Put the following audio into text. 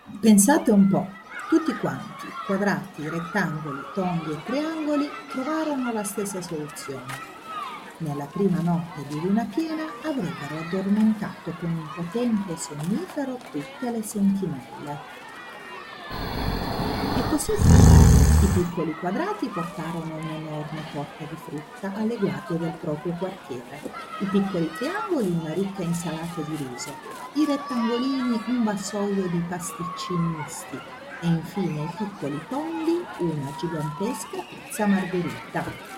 Pensate un po', tutti quanti, quadrati, rettangoli, tondi e triangoli, trovarono la stessa soluzione. Nella prima notte di luna piena avrebbero addormentato con un potente sonnifero tutte le sentinelle. E così fu. I piccoli quadrati portarono un'enorme torta di frutta alle guardie del proprio quartiere, i piccoli triangoli una ricca insalata di riso, i rettangolini un vassoio di pasticcini misti e infine i piccoli tondi una gigantesca pizza margherita.